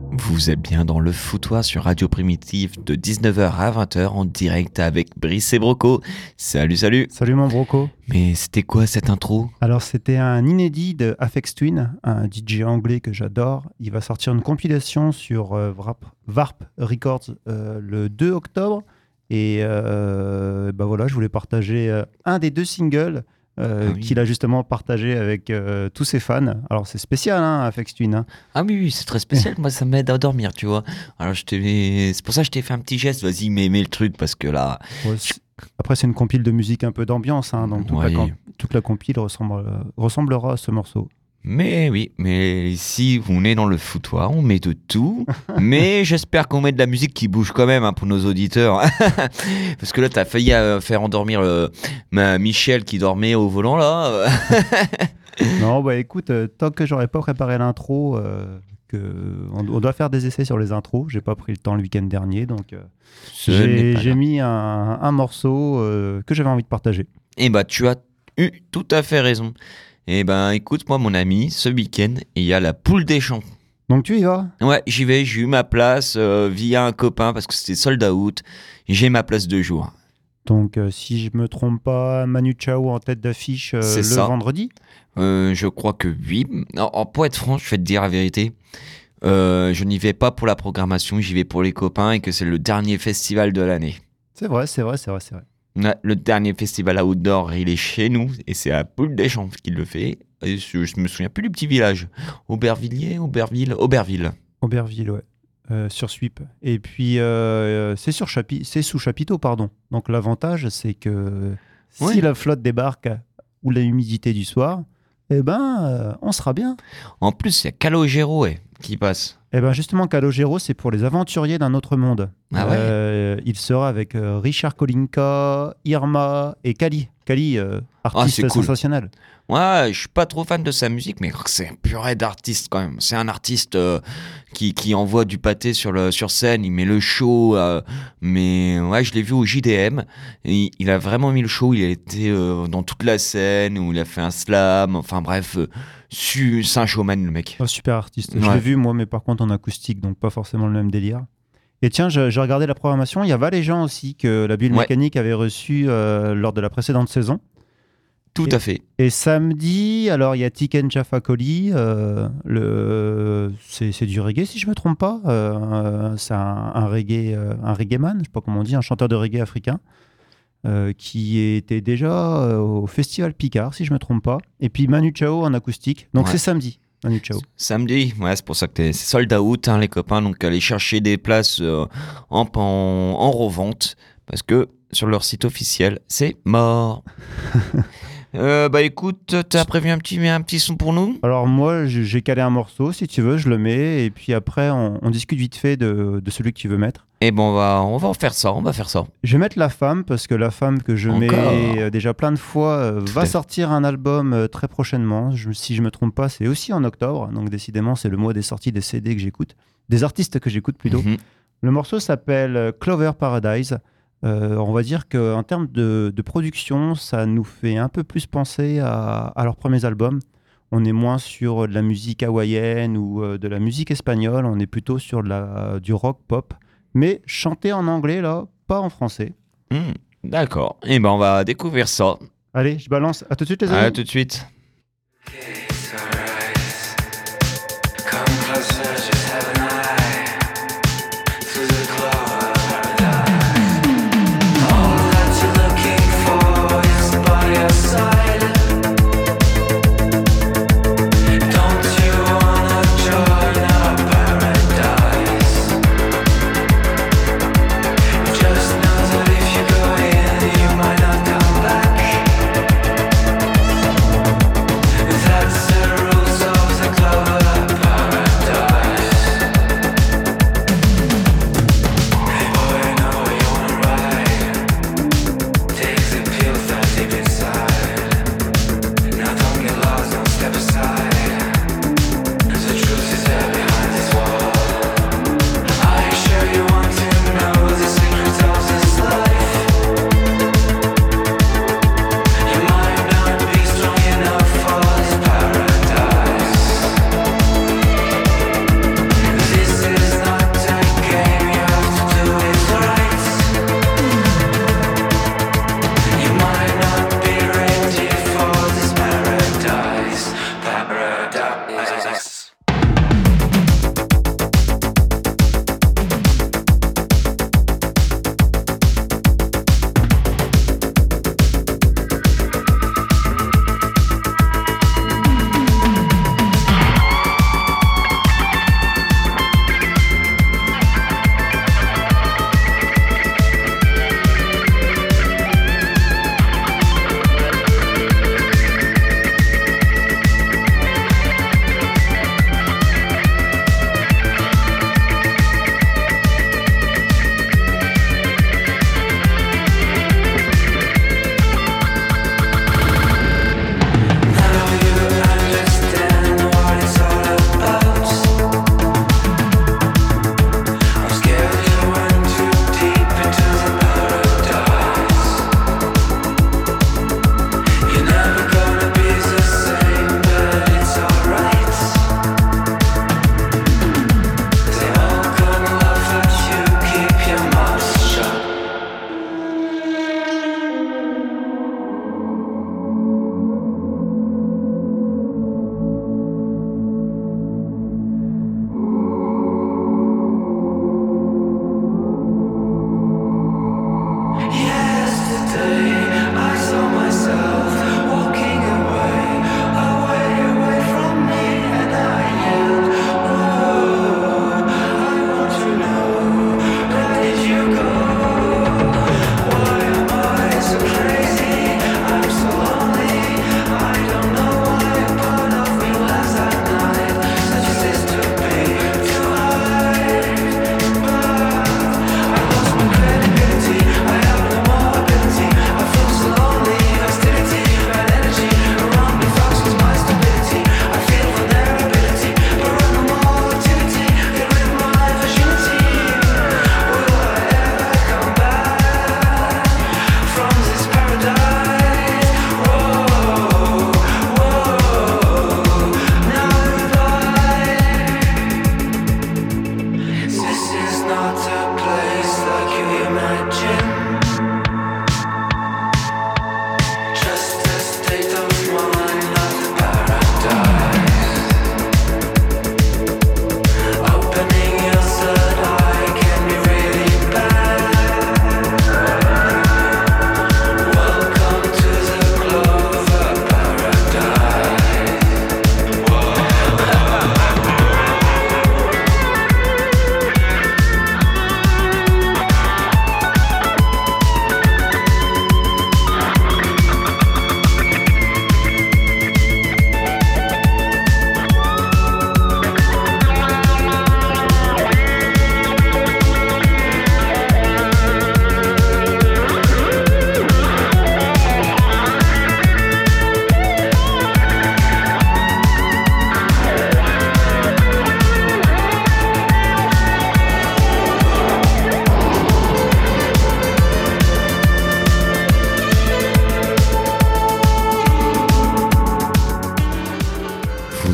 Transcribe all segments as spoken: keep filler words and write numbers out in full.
Vous êtes bien dans le foutoir sur Radio Primitive de dix-neuf heures à vingt heures en direct avec Brice et Broco. Salut, salut. Salut mon Broco. Mais c'était quoi cette intro ? Alors c'était un inédit de Aphex Twin, un D J anglais que j'adore. Il va sortir une compilation sur euh, Varp, Varp Records euh, le deux octobre. Et euh, bah voilà, je voulais partager euh, un des deux singles euh, ah oui. qu'il a justement partagé avec euh, tous ses fans. Alors c'est spécial, hein, Aphex Twin. Hein. Ah oui, oui, c'est très spécial. Moi, ça m'aide à dormir, tu vois. Alors je t'ai... c'est pour ça que je t'ai fait un petit geste. Vas-y, mets, mets le truc parce que là. Ouais, je... Après, c'est une compile de musique un peu d'ambiance, hein, donc toute, ouais. la, toute la compile ressemble, ressemblera à ce morceau. Mais oui, mais si on est dans le foutoir, on met de tout. Mais j'espère qu'on met de la musique qui bouge quand même, hein, pour nos auditeurs. Parce que là, t'as failli euh, faire endormir euh, ma Michel qui dormait au volant, là. Non, bah écoute, euh, tant que j'aurais pas préparé l'intro, euh, que on, on doit faire des essais sur les intros. J'ai pas pris le temps le week-end dernier, donc euh, j'ai, j'ai mis un, un morceau euh, que j'avais envie de partager. Et bah, tu as eu tout à fait raison. Eh ben, écoute, moi, mon ami, ce week-end, il y a la poule des champs. Donc, tu y vas ? Ouais, j'y vais. J'ai eu ma place euh, via un copain parce que c'était sold out. J'ai ma place de jour. Donc, euh, si je me trompe pas, Manu Chao en tête d'affiche euh, le ça. vendredi ? euh, Je crois que oui. Non, pour être franc, je vais te dire la vérité. Euh, je n'y vais pas pour la programmation, j'y vais pour les copains et que c'est le dernier festival de l'année. C'est vrai, c'est vrai, c'est vrai, c'est vrai. Le dernier festival outdoor, il est chez nous et c'est à Poule des Champs qui le fait. Et je, je me souviens plus du petit village. Aubervilliers, Auberville, Auberville. Auberville, ouais. Euh, sur Sweep. Et puis euh, c'est sur Chapi- c'est sous chapiteau, pardon. Donc l'avantage, c'est que ouais. si la flotte débarque ou la humidité du soir, eh ben, euh, on sera bien. En plus, il y a Calogero ouais, qui passe. Eh ben justement, Calogero, c'est pour les aventuriers d'un autre monde. Ah ouais. euh, il sera avec euh, Richard Kolinka, Irma et Kali. Kali, euh, artiste ah, sensationnel. Cool. Ouais, je suis pas trop fan de sa musique, mais c'est un purée d'artiste quand même. C'est un artiste euh, qui, qui envoie du pâté sur, le, sur scène, il met le show. Euh, mais ouais, je l'ai vu au J D M. Et il a vraiment mis le show. Il a été euh, dans toute la scène où il a fait un slam. Enfin bref, euh, c'est un showman le mec. Oh, super artiste. Ouais. Je l'ai vu moi, mais par contre en acoustique, donc pas forcément le même délire. Et tiens, j'ai regardé la programmation. Il y a Valéjean aussi que la Bulle ouais. Mécanique avait reçu euh, lors de la précédente saison. Tout et, à fait. Et samedi, alors il y a Tiken Jaffa Coli, euh, le, c'est, c'est du reggae si je me trompe pas. Euh, c'est un, un reggae, euh, un reggae man, je sais pas comment on dit, un chanteur de reggae africain euh, qui était déjà euh, au Festival Picard si je me trompe pas. Et puis Manu Chao en acoustique. Donc ouais. c'est samedi. Manu Chao. Samedi, ouais, c'est pour ça que t'es, c'est sold out, hein, les copains. Donc allez chercher des places euh, en, en, en revente parce que sur leur site officiel, c'est mort. Euh, bah écoute, t'as prévu un petit, un petit son pour nous ? Alors moi, j'ai calé un morceau, si tu veux, je le mets, et puis après, on, on discute vite fait de, de celui que tu veux mettre. Et bon, on va, on va faire ça, on va faire ça. Je vais mettre La Femme, parce que La Femme que je Encore mets euh, déjà plein de fois euh, va sortir un album euh, très prochainement. Je, si je me trompe pas, c'est aussi en octobre, donc décidément, c'est le mois des sorties des C D que j'écoute, des artistes que j'écoute plutôt. Mm-hmm. Le morceau s'appelle Clover Paradise. Euh, on va dire qu'en termes de, de production, ça nous fait un peu plus penser à, à leurs premiers albums. On est moins sur de la musique hawaïenne ou euh, de la musique espagnole, on est plutôt sur de la, du rock pop, mais chanté en anglais, là, pas en français. Mmh, d'accord, et eh ben on va découvrir ça. Allez, je balance. À tout de suite les amis. À tout de suite. That's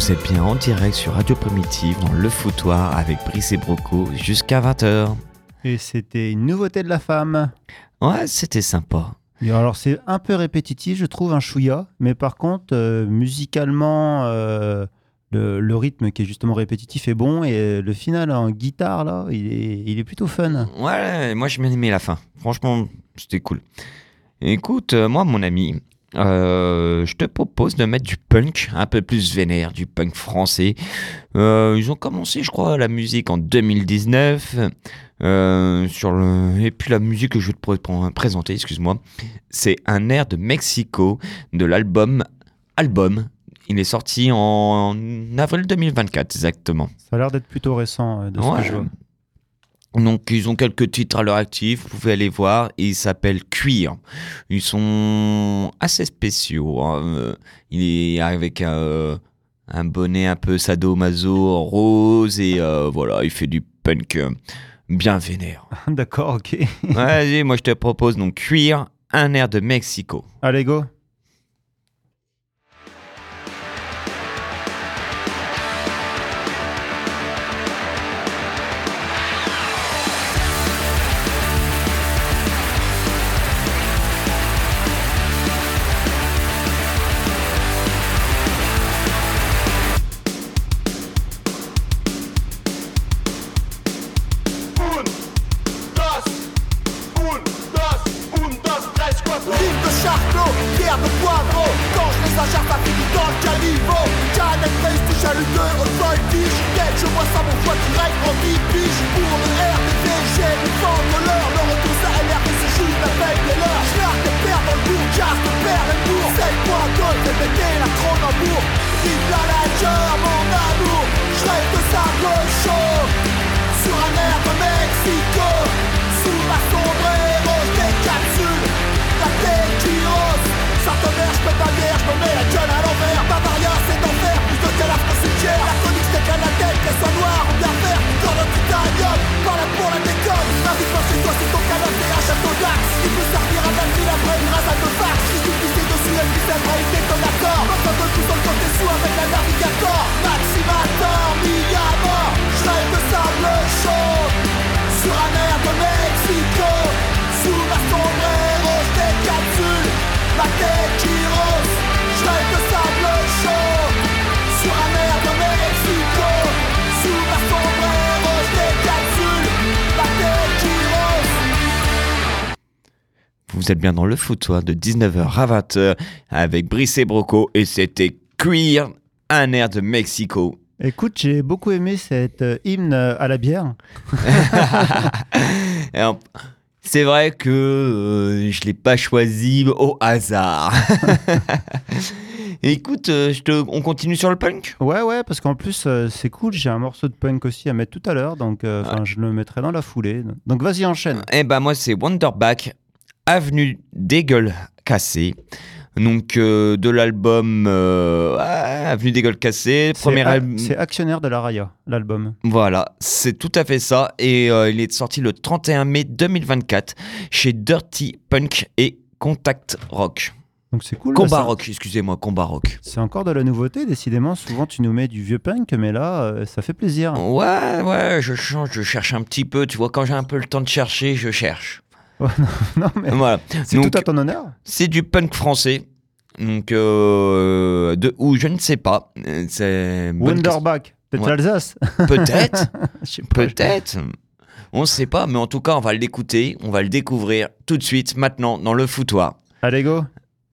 Vous êtes bien en direct sur Radio Primitive dans Le Foutoir avec Brice et Broco jusqu'à vingt heures. Et c'était une nouveauté de la femme. Ouais, c'était sympa. Et alors c'est un peu répétitif, je trouve, un chouïa, mais par contre, euh, musicalement, euh, le, le rythme qui est justement répétitif est bon, et le final en guitare, là, il est, il est plutôt fun. Ouais, moi j'ai bien aimé la fin. Franchement, c'était cool. Écoute, euh, moi, mon ami, euh, je te propose de mettre du punk, un peu plus vénère, du punk français. Euh, ils ont commencé, je crois, la musique en deux mille dix-neuf. Euh, sur le... Et puis la musique que je vais te pr- présenter, excuse-moi, c'est un air de Mexico de l'album Album. Il est sorti en avril deux mille vingt-quatre, exactement. Ça a l'air d'être plutôt récent, euh, de ce Ouais. que je vois. Donc ils ont quelques titres à leur actif, vous pouvez aller voir, et ils s'appellent Cuir. Ils sont assez spéciaux, hein. Euh, Il est avec un, un bonnet un peu sadomaso rose, et euh, voilà, il fait du punk euh, bien vénère. D'accord, ok. Vas-y, moi je te propose donc Cuir, un air de Mexico. Allez, go. Vous êtes bien dans Le Foutoir de dix-neuf heures à vingt heures avec Brice et Broco, et c'était Cuir, un air de Mexico. Écoute, j'ai beaucoup aimé cette euh, hymne à la bière. Alors, c'est vrai que euh, je ne l'ai pas choisi au hasard. Écoute, euh, je te... on continue sur le punk ? Ouais, ouais, parce qu'en plus, euh, c'est cool. J'ai un morceau de punk aussi à mettre tout à l'heure, donc euh, Ouais. je le mettrai dans la foulée. Donc vas-y, enchaîne. Eh ben moi, c'est Wonderback, Avenue des Gueules Cassées. Donc, euh, de l'album euh, ah, Avenue des Gueules Cassées. C'est Premier a- album. c'est Actionnaire de la Raya, l'album. Voilà, c'est tout à fait ça. Et euh, il est sorti le trente et un mai deux mille vingt-quatre chez Dirty Punk et Contact Rock. Donc c'est cool. Combat là, Rock, excusez-moi, Combat Rock. C'est c'est encore de la nouveauté, décidément. Souvent, tu nous mets du vieux punk, mais là, euh, ça fait plaisir. Ouais, ouais, je change, je cherche un petit peu. Tu vois, quand j'ai un peu le temps de chercher, je cherche. Non, mais Voilà. c'est Donc, tout à ton honneur. c'est du punk français. Donc, euh, de où je ne sais pas. Euh, C'est bonne Wonderback, peut-être Ouais. l'Alsace. question. Peut-être, Je sais pas. peut-être. On ne sait pas, mais en tout cas, on va l'écouter, on va le découvrir tout de suite, maintenant, dans le foutoir. Allez, go.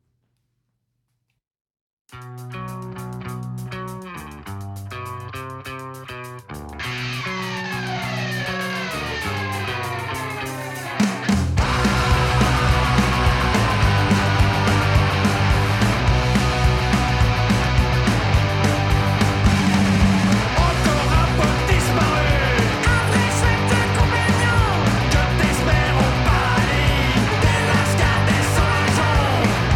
Encore un pote disparu. Après cet inconvénient, que t'espères au paradis. Des lascars, des sauvageons.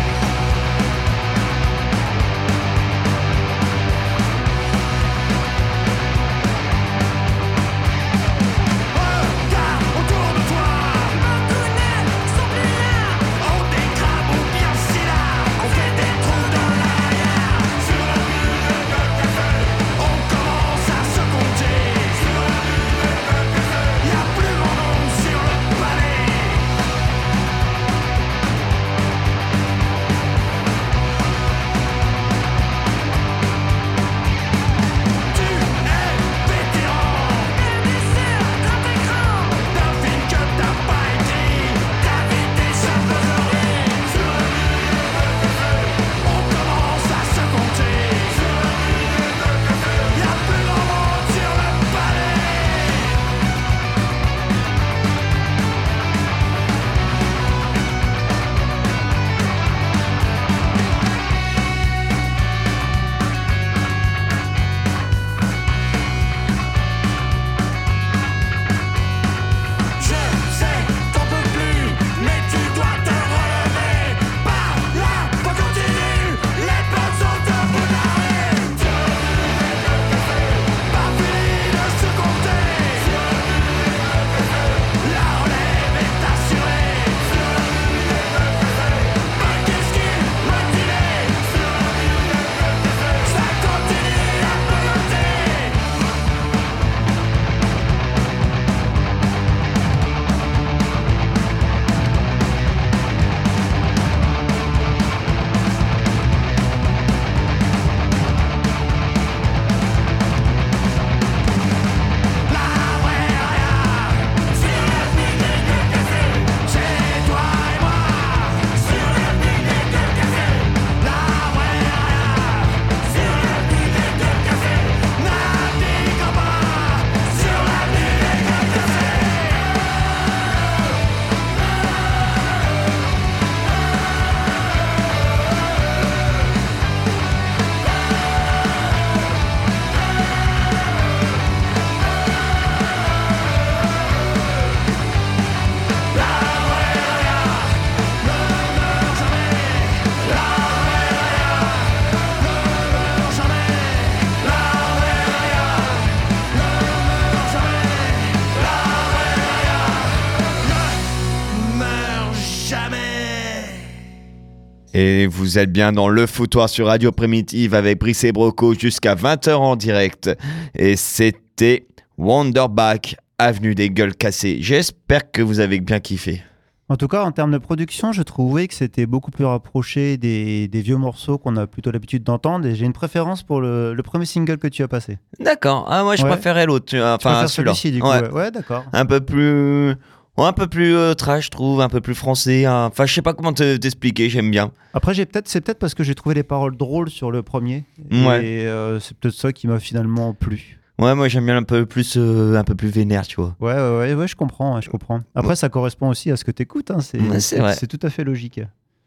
Et vous êtes bien dans le foutoir sur Radio Primitive avec Brice et Broco jusqu'à vingt heures en direct. Et c'était Wonderback, Avenue des Gueules Cassées. J'espère que vous avez bien kiffé. En tout cas, en termes de production, je trouvais que c'était beaucoup plus rapproché des, des vieux morceaux qu'on a plutôt l'habitude d'entendre. Et j'ai une préférence pour le, le premier single que tu as passé. D'accord. Ah, moi, je Ouais. préférais l'autre. tu vois, Tu Enfin, préfères celui-là. celui-ci, du coup. Ouais. Ouais, Ouais, d'accord. Un peu plus... ouais, un peu plus euh, trash, je trouve. Un peu plus français. hein. Enfin, je sais pas comment te- t'expliquer. J'aime bien. Après, j'ai peut-être, c'est peut-être parce que j'ai trouvé les paroles drôles sur le premier. Ouais. Et euh, c'est peut-être ça qui m'a finalement plu. Ouais, moi, j'aime bien un peu plus, euh, un peu plus vénère, tu vois. Ouais, ouais, ouais, ouais, je comprends, ouais, je comprends. Après, ça correspond aussi à ce que tu écoutes. Hein, c'est, Ouais, c'est c'est, vrai. c'est tout à fait logique.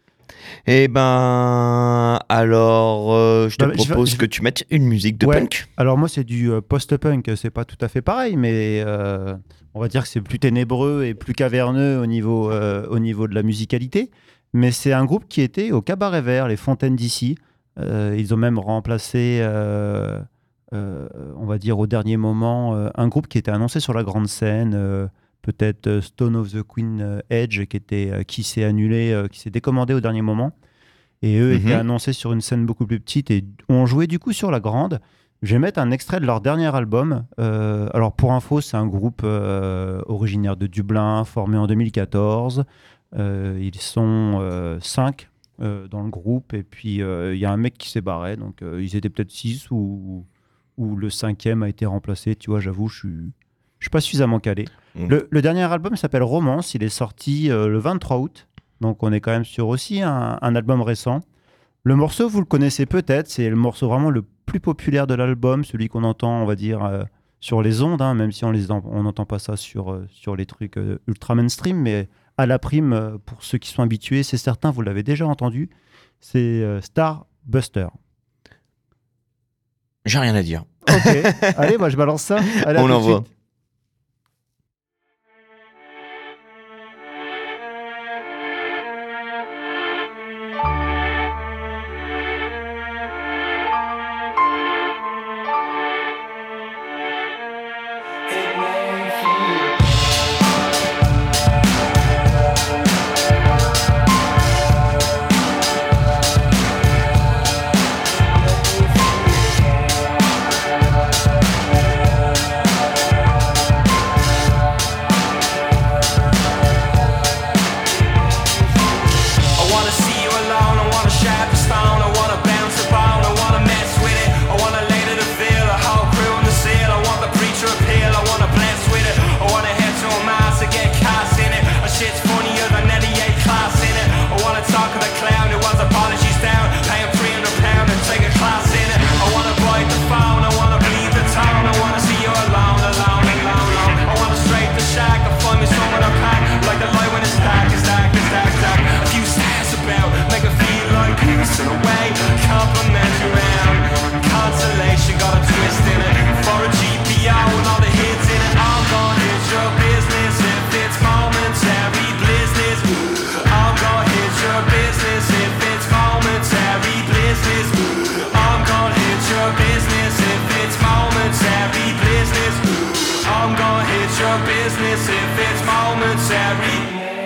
Eh ben, alors, euh, je te Bah, je vais- propose je que vais- tu mettes une musique de Ouais. punk. Alors moi, c'est du euh, post-punk. C'est pas tout à fait pareil, mais euh, on va dire que c'est plus ténébreux et plus caverneux au niveau, euh, au niveau de la musicalité. Mais c'est un groupe qui était au Cabaret Vert, les Fontaines d'ici. Euh, ils ont même remplacé, euh, euh, on va dire au dernier moment, euh, un groupe qui était annoncé sur la grande scène. euh, Peut-être euh, Stone of the Queen euh, Edge, qui, était, euh, qui s'est annulé, euh, qui s'est décommandé au dernier moment. Et eux Mhm. étaient annoncés sur une scène beaucoup plus petite et ont joué du coup sur la grande. Je vais mettre un extrait de leur dernier album. Euh, alors pour info, c'est un groupe euh, originaire de Dublin, formé en deux mille quatorze. Euh, ils sont euh, cinq euh, dans le groupe et puis euh, il y a un mec qui s'est barré. Donc euh, ils étaient peut-être six ou, ou le cinquième a été remplacé. Tu vois, j'avoue, je suis, je suis pas suffisamment calé. Mhm. Le, le dernier album s'appelle Romance. Il est sorti euh, le vingt-trois août. Donc on est quand même sur aussi un, un album récent. Le morceau, vous le connaissez peut-être, c'est le morceau vraiment le plus populaire de l'album, celui qu'on entend, on va dire, euh, sur les ondes, hein, même si on les en- on n'entend pas ça sur, euh, sur les trucs euh, ultra mainstream, mais à la prime, euh, pour ceux qui sont habitués, c'est certain, vous l'avez déjà entendu, c'est euh, Star Buster. J'ai rien à dire. Ok, allez, moi je balance ça. Allez, à On tout de l'envoie. suite. I wanna see you alone, I wanna shatter the stone, I wanna bounce the bone, I wanna mess with it, I wanna lay to the field, a whole crew in the seal, I want the preacher appeal, I wanna bless with it, I wanna head to a mass to get cast in it, a shit's funnier than any A class in it, I wanna talk to the clown who wants apologies down, pay him three hundred pounds and take a class in it, I wanna bite the phone, I wanna bleed the tone, I wanna see you alone, alone, alone, alone, I wanna straight the shack, I find me someone to pack, like the light when it's dark, it's dark, it's dark, it's dark, a few stars about, make it feel like peace in a way, complimentary round, consolation got a twist in it, for a G P O and all the hits in it, I'm gonna hit your business if it's momentary business, I'm gonna hit your business if it's momentary business, I'm gonna hit your business if it's momentary business, I'm gonna hit your business if it's momentary.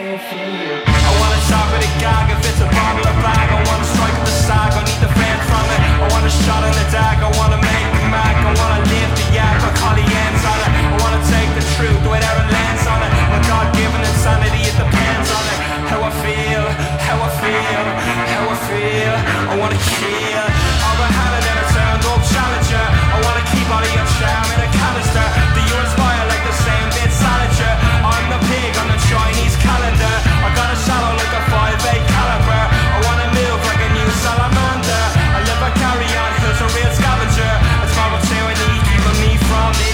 I wanna talk with a gag if it's a bottle or bag. I wanna strike with the sack, I need the fan from it. I want a shot in the dark, I wanna make the mac. I wanna live the yak, I call the ends on it. I wanna take the truth without a lens on it. My God-given insanity, it depends on it. How I feel, how I feel, how I feel. I wanna kill all the hand and a turned up challenger. I wanna keep all of your charm in a canister. Do you inspire like the same bit salager? I'm the pig on the Chinese calendar. I got a shallow like a five eight caliber. I wanna move like a new salamander. I live a carry on, who's a real scavenger. It's my tyranny keeping me from me.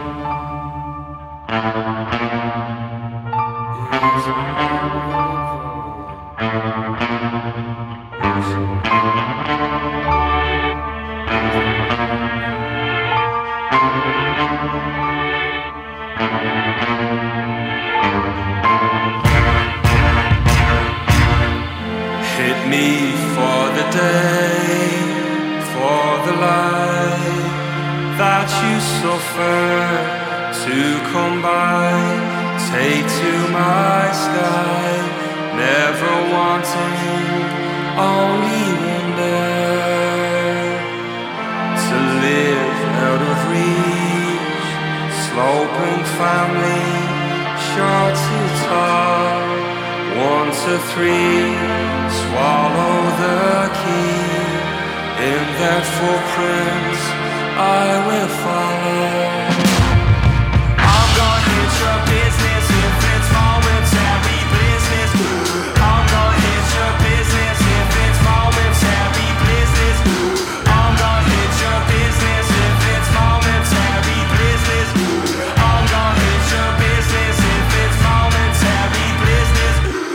Hit me for the day, for the life that you suffer to come by. Take to my sky, never wanting, bring family sure to talk. One, two, three, swallow the key. In their footprints I will follow. I'm gonna hit your business if it's momentary business. I'm gonna hit your business if it's momentary business. I'm gonna hit your business if it's momentary business. I'm gonna hit your business if it's momentary business.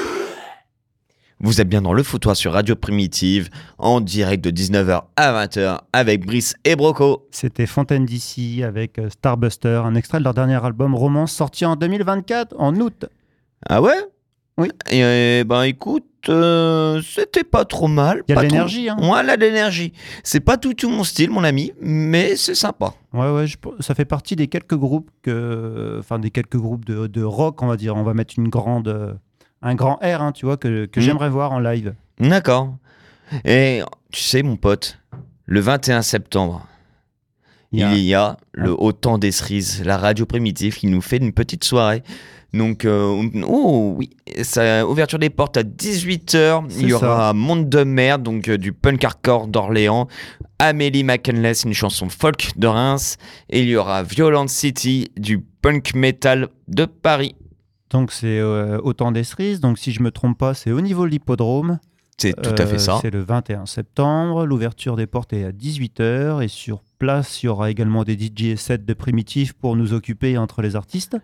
Vous êtes bien dans le foutoir sur Radio Primitive, en direct de dix-neuf heures à vingt heures avec Brice et Broco. C'était Fontaine D C avec Starbuster, un extrait de leur dernier album Romance sorti en deux mille vingt-quatre, en août. Ah ouais? Oui. Et euh, ben écoute, euh, c'était pas trop mal. Il y a pas de trop... l'énergie. Hein. Ouais, là, de l'énergie. C'est pas tout, tout mon style, mon ami, mais c'est sympa. Ouais, ouais, je- ça fait partie des quelques groupes que, enfin des quelques groupes de, de rock, on va dire. On va mettre une grande, euh, un grand R, hein, tu vois, que, que Mhm. j'aimerais voir en live. D'accord. Et tu sais, mon pote, le vingt et un septembre, Il y a- il y a le Haut Temps des Cerises, la Radio Primitive, qui nous fait une petite soirée. Donc, euh, oh oui, ça, ouverture des portes à dix-huit heures. C'est Il y aura ça. Monde de Merde, donc euh, du punk hardcore d'Orléans. Amélie McKinless, une chanson folk de Reims. Et il y aura Violent City, du punk metal de Paris. Donc c'est euh, Autant des cerises. Donc si je me trompe pas, c'est au niveau de l'hippodrome. C'est tout à Euh, fait ça. C'est le vingt et un septembre. L'ouverture des portes est à dix-huit heures. Et sur place, il y aura également des D J sets de Primitif pour nous occuper entre les artistes.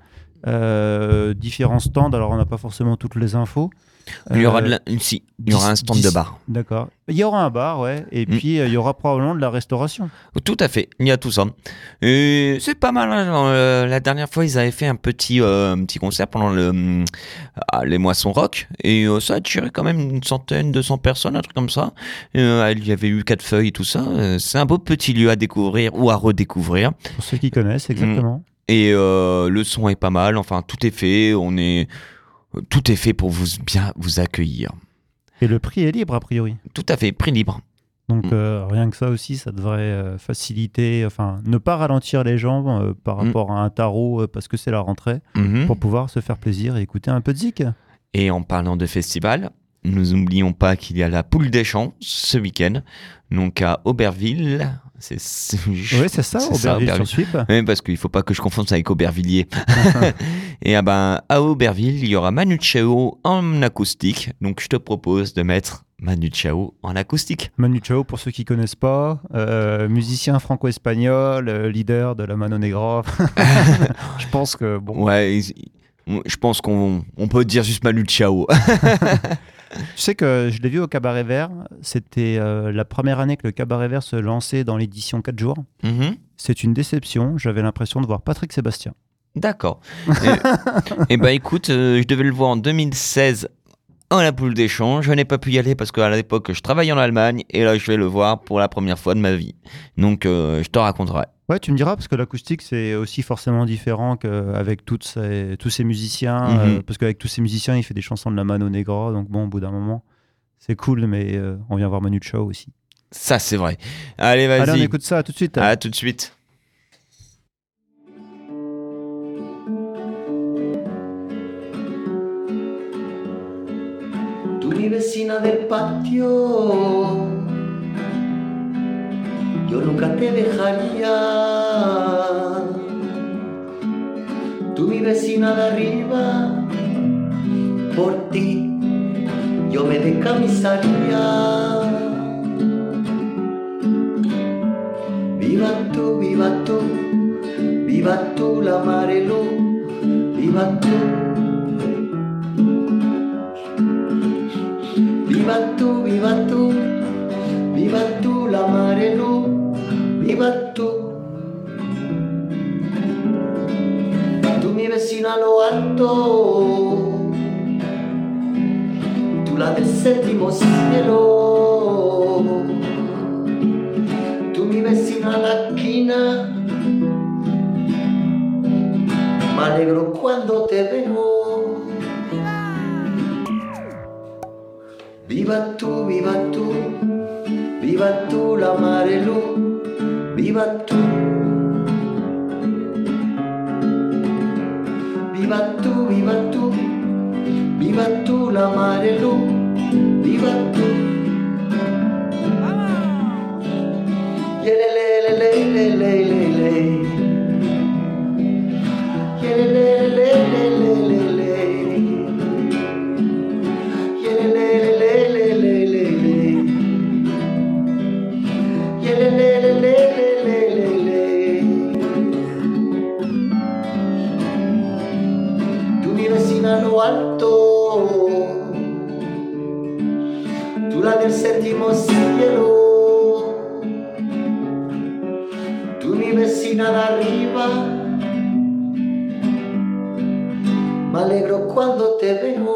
Euh, différents stands. Alors, on n'a pas forcément toutes les infos. Il y aura, Euh, de la... si, il y aura un stand dix- de bar. D'accord. Il y aura un bar, ouais. Et Mm. puis, euh, il y aura probablement de la restauration. Tout à fait, il y a tout ça. Et c'est pas mal. Hein. Euh, la dernière fois, ils avaient fait un petit, euh, un petit concert pendant le, hum, ah, les Moissons Rock. Et euh, ça a attiré quand même une centaine, deux cents personnes, un truc comme ça. Euh, il y avait eu quatre feuilles et tout ça. Euh, c'est un beau petit lieu à découvrir ou à redécouvrir. Pour ceux qui connaissent, exactement. Et euh, le son est pas mal. Enfin, tout est fait. On est... Tout est fait pour vous bien vous accueillir. Et le prix est libre, a priori. Tout à fait, prix libre. Donc, Mm. euh, rien que ça aussi, ça devrait euh, faciliter, enfin, ne pas ralentir les gens euh, par Mm. rapport à un tarot euh, parce que c'est la rentrée, Mhm. pour pouvoir se faire plaisir et écouter un peu de zik. Et en parlant de festival, nous n'oublions pas qu'il y a la Poule des Champs ce week-end, donc à Auberville. C'est, c'est... Oui, c'est ça, C'est ça, Auberville sur Auberville. Suip. Oui, parce qu'il ne faut pas que je confonde ça avec Aubervilliers. Et ah ben, à Auberville, il y aura Manu Chao en acoustique. Donc je te propose de mettre Manu Chao en acoustique. Manu Chao, pour ceux qui connaissent pas, euh, musicien franco-espagnol, euh, leader de la Mano Negra. Je pense que bon. Ouais, il- je pense qu'on on peut dire juste Manu Chao. Tu sais que je l'ai vu au Cabaret Vert. C'était euh, la première année que le Cabaret Vert se lançait dans l'édition quatre jours. Mhm. C'est une déception. J'avais l'impression de voir Patrick Sébastien. D'accord. Et, et bah écoute, euh, je devais le voir en deux mille seize à la Poule des Champs. Je n'ai pas pu y aller parce qu'à l'époque, je travaillais en Allemagne et là, je vais le voir pour la première fois de ma vie. Donc, euh, je te raconterai. Ouais, tu me diras, parce que l'acoustique, c'est aussi forcément différent qu'avec toutes ces, tous ces musiciens. Mhm. euh, parce qu'avec tous ces musiciens, il fait des chansons de la Mano Negra. Donc bon, au bout d'un moment, c'est cool, mais euh, on vient voir Manu Chao aussi. Ça, c'est vrai. Allez, vas-y. Allez, on écoute ça tout de suite. À tout de suite. Tú mi vecina del patio, yo nunca te dejaría. Tú mi vecina de arriba, por ti yo me descamisaría. Viva tú, viva tú, viva tú la Marelu, viva tú. Viva tú, viva tú, viva tú la Marelu, viva tú. Tú mi vecina a lo alto, tú la del séptimo cielo. Tú mi vecina a la esquina, me alegro cuando te veo. Viva tú, viva tú, viva tú la Marelu, viva tú. viva tu, viva tu, viva tu la mare lu, viva tu. Yelelelelelelelele. Yelelelelelelele. Yelelelelelelele. Yelelelelelelele. Tu vives in lo alto, tu la del séptimo cielo. Mi vecina de arriba, me alegro cuando te veo.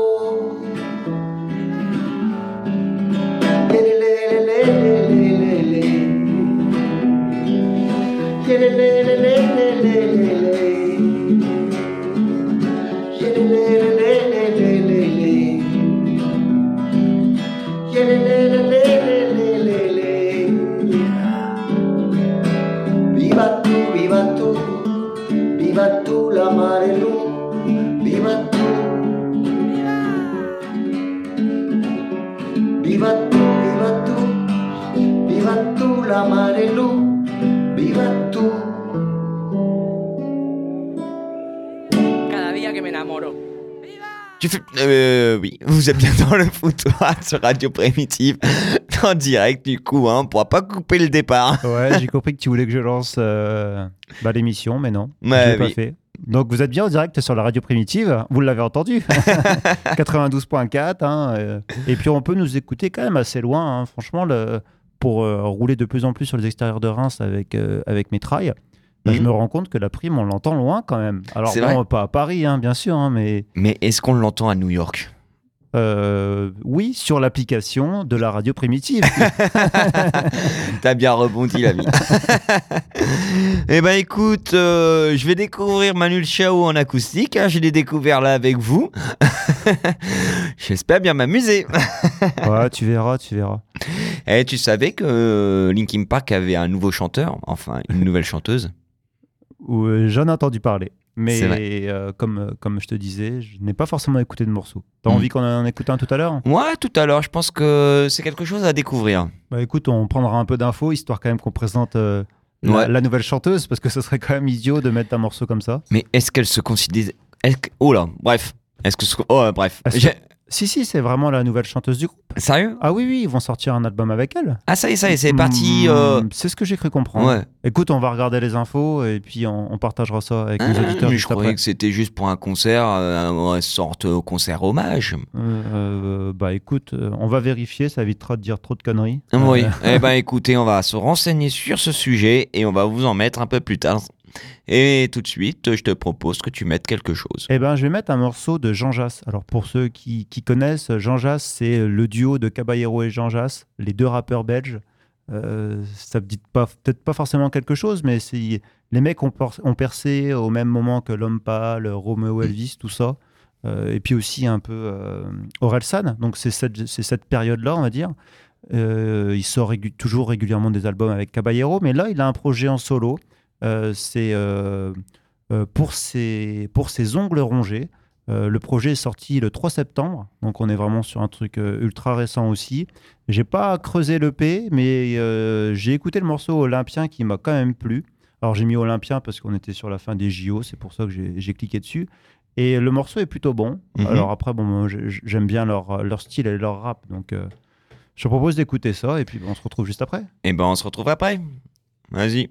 Yelelelelelelele. Yelelelelelelele. Yelelelelelelele. Yelelelelelelele. Viva tu, viva tu, viva tu la mare lu, viva tu. Viva tu, viva tu, viva tu la mare lu, viva tu. Cada día que me enamoro. Tu fais... Euh, oui, vous êtes bien dans le foutoir sur Radio Primitive, en direct du coup, hein, on pourra pas couper le départ. Ouais, j'ai compris que tu voulais que je lance euh, bah, l'émission, mais non, Ouais, je l'ai pas oui. fait. Donc vous êtes bien en direct sur la Radio Primitive, vous l'avez entendu, quatre-vingt-douze virgule quatre, hein, euh, et puis on peut nous écouter quand même assez loin, hein, franchement, le, pour euh, rouler de plus en plus sur les extérieurs de Reims avec, euh, avec mes trails. Bah, Mhm. Je me rends compte que la prime, on l'entend loin quand même. Alors C'est bon, vrai. pas à Paris, hein, bien sûr, hein, mais Mais est-ce qu'on l'entend à New York? euh, oui, sur l'application de la Radio Primitive. T'as bien rebondi, l'ami. Eh ben écoute, euh, je vais découvrir Manu Chao en acoustique, hein, je l'ai découvert là avec vous. J'espère bien m'amuser. Ouais, tu verras, tu verras. Eh, tu savais que euh, Linkin Park avait un nouveau chanteur, enfin une nouvelle chanteuse? Où, euh, j'en ai entendu parler. Mais C'est vrai. euh, comme, euh, comme je te disais, je n'ai pas forcément écouté de morceaux. T'as Mm. envie qu'on en écoute un tout à l'heure? Ouais, tout à l'heure, je pense que c'est quelque chose à découvrir. Bah écoute, on prendra un peu d'infos, histoire quand même qu'on présente euh, la, Ouais. la nouvelle chanteuse, parce que ce serait quand même idiot de mettre un morceau comme ça. Mais est-ce qu'elle se considère... est-ce que- Oh là, bref. Est-ce que... ce- Oh, euh, bref. Est-ce J'ai- Si, si, c'est vraiment la nouvelle chanteuse du groupe. Sérieux? Ah oui, oui, ils vont sortir un album avec elle. Ah ça y est, ça y est, c'est parti. euh, Mm, C'est ce que j'ai cru comprendre. Ouais. Écoute, on va regarder les infos et puis on, on partagera ça avec Ah, nos auditeurs mais juste je croyais après. que c'était juste pour un concert, euh, une sorte de concert hommage. Euh, euh, bah écoute, euh, on va vérifier, ça évitera de dire trop de conneries. Oui. Euh, Eh ben écoutez, on va se renseigner sur ce sujet et on va vous en mettre un peu plus tard. Et tout de suite, je te propose que tu mettes quelque chose. Eh ben, je vais mettre un morceau de Jean Jass. Alors, pour ceux qui, qui connaissent, Jean Jass, c'est le duo de Caballero et Jean Jass, les deux rappeurs belges. Euh, ça ne dit pas, peut-être pas forcément quelque chose, mais c'est, les mecs ont, por- ont percé au même moment que L'Homme Pâle, Romeo Elvis, tout ça. Euh, et puis aussi un peu euh, Orelsan. Donc, c'est cette, c'est cette période-là, on va dire. Euh, il sort régu- toujours régulièrement des albums avec Caballero, mais là, il a un projet en solo. Euh, c'est euh, euh, pour, ses, pour ses ongles rongés. Euh, le projet est sorti le trois septembre, donc on est vraiment sur un truc euh, ultra récent aussi. J'ai pas creusé l'E P, mais euh, j'ai écouté le morceau Olympien qui m'a quand même plu. Alors j'ai mis Olympien parce qu'on était sur la fin des J O, c'est pour ça que j'ai, j'ai cliqué dessus. Et le morceau est plutôt bon. Mhm. Alors après, bon, moi, j'ai- j'aime bien leur, leur style et leur rap, donc euh, je te propose d'écouter ça et puis on se retrouve juste après. Eh ben on se retrouve après. Vas-y.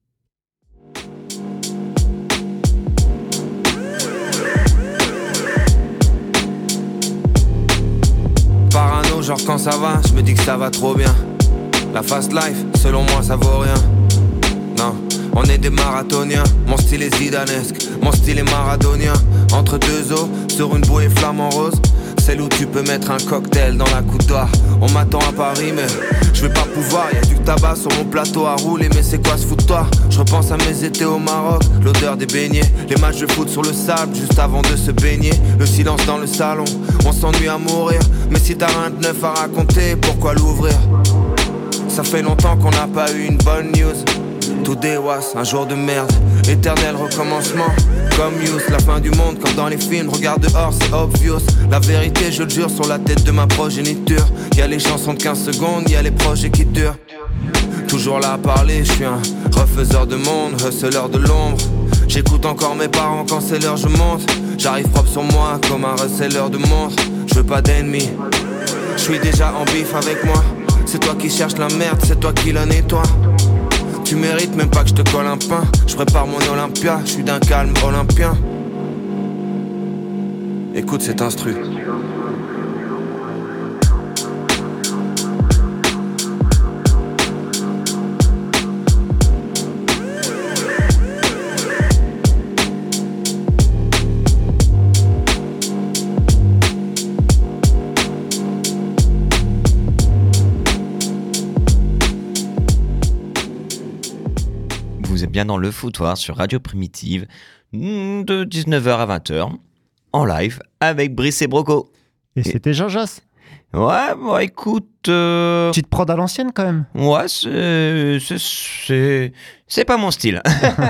Parano, genre quand ça va, je me dis que ça va trop bien. La fast life, selon moi, ça vaut rien. Non, on est des marathoniens. Mon style est zidanesque, mon style est maradonien. Entre deux eaux, sur une bouée flamant rose. Celle où tu peux mettre un cocktail dans la coudoir. On m'attend à Paris mais je vais pas pouvoir. Y'a du tabac sur mon plateau à rouler, mais c'est quoi ce foutoir? Je repense à mes étés au Maroc, l'odeur des beignets, les matchs de foot sur le sable juste avant de se baigner. Le silence dans le salon, on s'ennuie à mourir. Mais si t'as rien de neuf à raconter, pourquoi l'ouvrir? Ça fait longtemps qu'on n'a pas eu une bonne news. Today was un jour de merde, éternel recommencement. Comme Yous, la fin du monde comme dans les films. Regarde dehors, c'est obvious. La vérité, je le jure, sur la tête de ma progéniture. Y'a les chansons de quinze secondes, y'a les projets qui durent. Toujours là à parler, je suis un refaiseur de monde, hustler de l'ombre. J'écoute encore mes parents quand c'est l'heure, je monte. J'arrive propre sur moi comme un reseller de montre. Je veux pas d'ennemis, je suis déjà en bif avec moi. C'est toi qui cherches la merde, c'est toi qui la nettoie. Tu mérites même pas que je te colle un pain. Je prépare mon Olympia, je suis d'un calme olympien. Écoute cet instru. Vous êtes bien dans le foutoir sur Radio Primitive de dix-neuf heures à vingt heures en live avec Brice et Broco. Et c'était Jean-Jas. Ouais, bon écoute... Euh... Petite prod à l'ancienne quand même. Ouais, c'est... C'est, c'est... c'est pas mon style.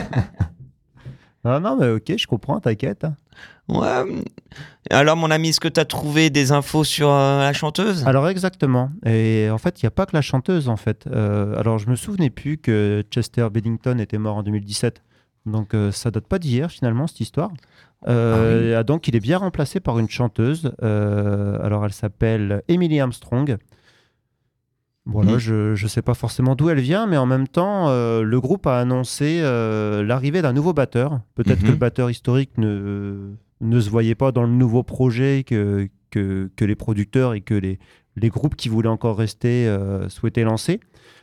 Ah non, mais ok, je comprends, t'inquiète. Ouais. Alors mon ami, est-ce que t'as trouvé des infos sur euh, la chanteuse ? Alors exactement. Et en fait, il n'y a pas que la chanteuse en fait. Euh, alors je me souvenais plus que Chester Bennington était mort en deux mille dix-sept. Donc euh, ça date pas d'hier finalement cette histoire. Euh, ah oui. Donc il est bien remplacé par une chanteuse. Euh, alors elle s'appelle Emily Armstrong. Voilà, mmh. je ne sais pas forcément d'où elle vient, mais en même temps, euh, le groupe a annoncé euh, l'arrivée d'un nouveau batteur. Peut-être mmh. que le batteur historique ne, ne se voyait pas dans le nouveau projet que, que, que les producteurs et que les, les groupes qui voulaient encore rester euh, souhaitaient lancer.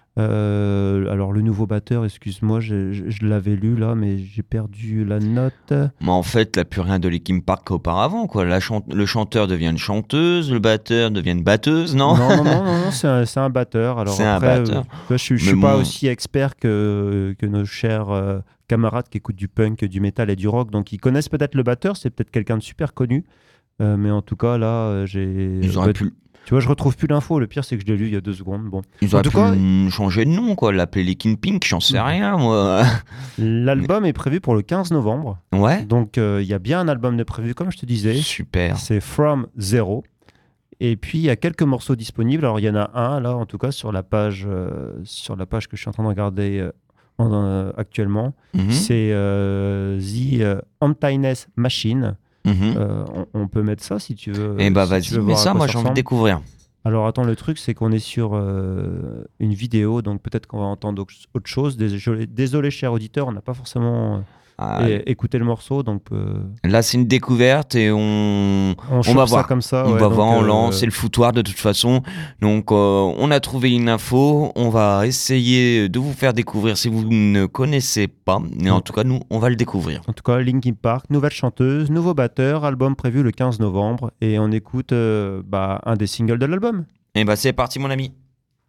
Euh, alors le nouveau batteur, excuse-moi, je, je, je l'avais lu là, mais j'ai perdu la note. Mais en fait, là, plus rien de Linkin Park qu'auparavant, quoi. La chante- le chanteur devient une chanteuse, le batteur devient une batteuse, non ? Non, non, non, non, non c'est, un, c'est un batteur. Alors c'est après, un batteur. Euh, je ne suis mon... pas aussi expert que, que nos chers euh, camarades qui écoutent du punk, du métal et du rock, donc ils connaissent peut-être le batteur, c'est peut-être quelqu'un de super connu, euh, mais en tout cas là, j'ai... Ils auraient pu... Tu vois, je retrouve plus l'info. Le pire, c'est que je l'ai lu il y a deux secondes. Bon. Ils auraient pu cas, changer de nom, quoi. L'appeler Linkin Pink, j'en sais rien, moi. L'album est prévu pour le quinze novembre. Ouais. Donc, il euh, y a bien un album de prévu, comme je te disais. Super. C'est From Zero. Et puis, il y a quelques morceaux disponibles. Alors, il y en a un, là, en tout cas, sur la page, euh, sur la page que je suis en train de regarder euh, en, euh, actuellement. Mm-hmm. C'est euh, The uh, Emptiness Machine. Mmh. Euh, on, on peut mettre ça si tu veux. Eh bah si vas-y, mets ça, moi j'ai envie de découvrir. Alors attends, le truc c'est qu'on est sur euh, une vidéo, donc peut-être qu'on va entendre autre chose. Désolé, désolé cher auditeur, on n'a pas forcément ah, é- écouté le morceau. Donc, euh... là c'est une découverte et on, on, on va voir. Comme ça, on ouais, va donc, voir, on euh... lance, c'est le foutoir de toute façon. Donc euh, on a trouvé une info, on va essayer de vous faire découvrir si vous ne connaissez pas. Mais en tout cas, nous, on va le découvrir. En tout cas, Linkin Park, nouvelle chanteuse, nouveau batteur, album prévu le quinze novembre. Et on écoute euh, bah, un des singles de l'album. Et bah c'est parti mon ami.